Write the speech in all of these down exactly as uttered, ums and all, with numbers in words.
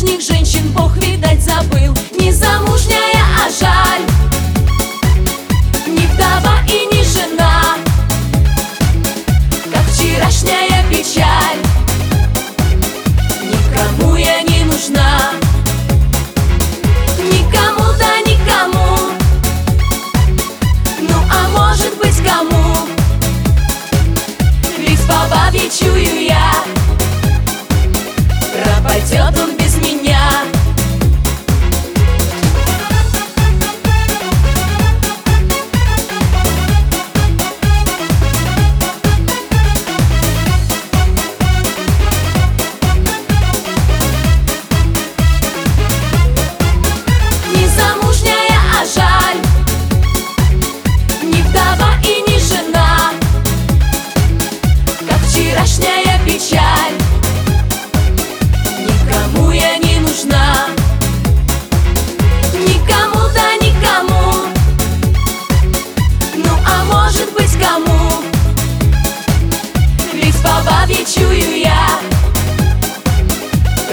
замужних женщин Бог, видать, забыл. Незамужняя, а жаль, не вдова и не жена, как вчерашняя печаль. Никому я не нужна, никому, да никому. Ну а может быть кому, ведь по бабе чую я, пропадет он без меня. Незамужняя, а жаль, не вдова и не жена, как вчерашняя печаль. Никому я не нужна, никому, да никому. Ну а может быть кому, ведь по бабе чую я,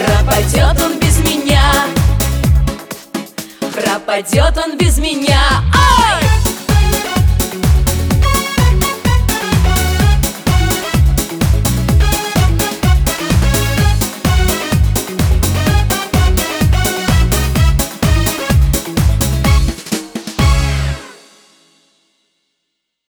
пропадет он без меня, пропадет он без меня.